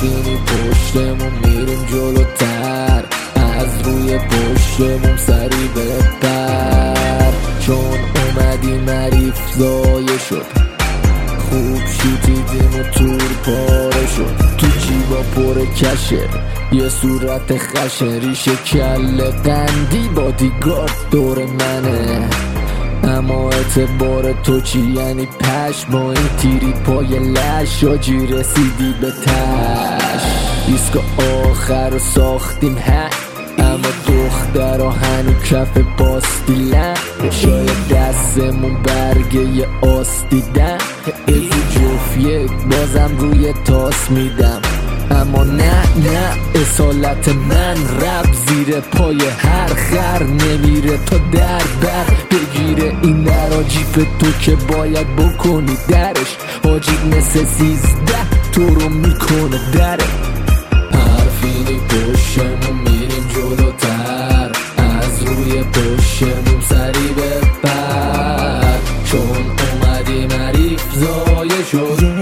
حرفینی پشتمون میریم جلوتر، از روی پشتمون سری بپر. چون اومدیم حریف زایه شد، خوب شوتیدیم و تور پاره شد. تو جیبا پر کشه، یه صورت خشن، ریشه کله قندی بادیگارد دور منه. اما اعتبار تو چی؟ یعنی پش با این تیری پای لش، آجی رسیدی به تش. دیسک آخر رو ساختیم اما دخترها هنو کف باستیلن. شاید دستمون برگه یه آس دیدن، ازی جفت یک بازم روی تاس میدم. اما نه اصالت من رب زیر پای هر خر نمیره تا در بر بگیره این در جیف تو که باید بکنی درش. حاجی مثل 13 تو رو میکنه دره. حرفینی پشتمون میریم جلوتر، از روی پشتمون سری بپر. چون اومدیم حریف زایه شد،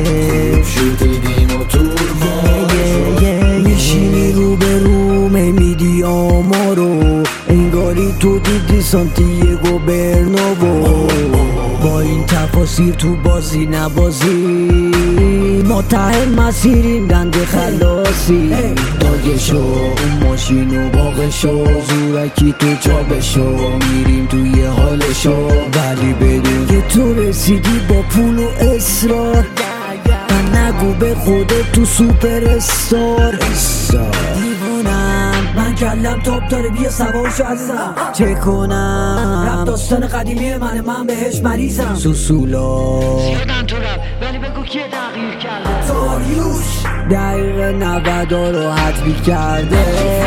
شدیدیم و تور پاره شد. میشینی رو به رو میدی آمارو، انگاری تو دیدی سانتیاگو برنابو. با این تفاسیر تو بازی نبازی، ما ته مسیریم دنده خلاصی. داگشو اون ماشینو باقشو، زورکی تو جابشو، میریم توی حالشو. ولی بدون که تو رسیدی با پول و اصرار، من نگو به خودت تو سوپر استار. دیوونم من کلم تاپ داره، بیا سوارشو عزیزم چه کنم. رب داستان قدیمی من بهش مریضم. سوسولا زیادن تو رب، ولی بگو کیه تغییر کرده. داریوش دقیقه 90 رو حتمی کرده.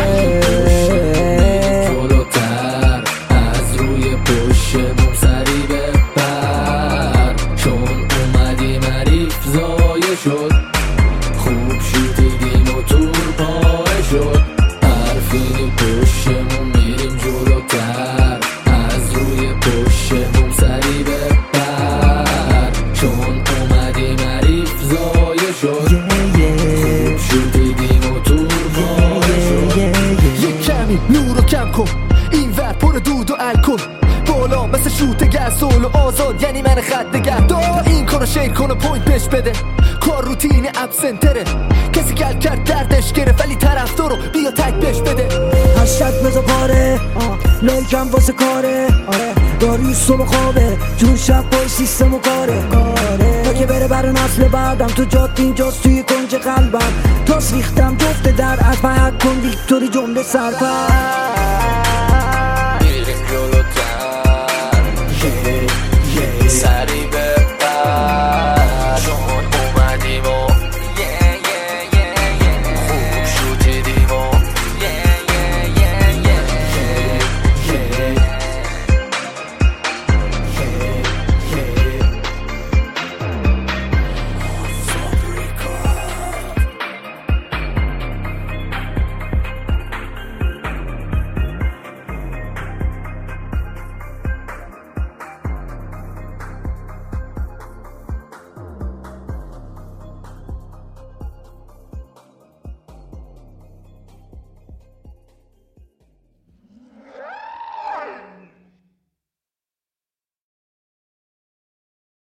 جلوتر از روی پشتمون سری بپر. چون اومدیم حریف زایه شد، خوب شوتیدیم و تور پاره شد. حرفینی پشتمون میریم جلوتر، از روی پشتمون سری بپر. چون اومدیم حریف زایه شد، خوب شوتیدیم و تور پاره شد. یک کمی نور رو کم کن، این ور پر دود و الکل، بالا مثل شوت گسول و آزاد، یعنی من خط نگه دار. این کارو شیر کن و پوینت بهش بده، کار روتین ابسنتره. کسی گل کرد دردش گرفت، ولی طرفدارو بیا تک بهش بده. هشتگ بزا پاره لایکم واسه کاره. داریوش صبح خوابه، جون شب پای سیستم و کاره. تا که بره برای نسل بعدم، تو جاد اینجاست توی کنج قلبم. تاس ریختم جفته در از محک کن ویکتوری جمله سرپر. میریم جلوتر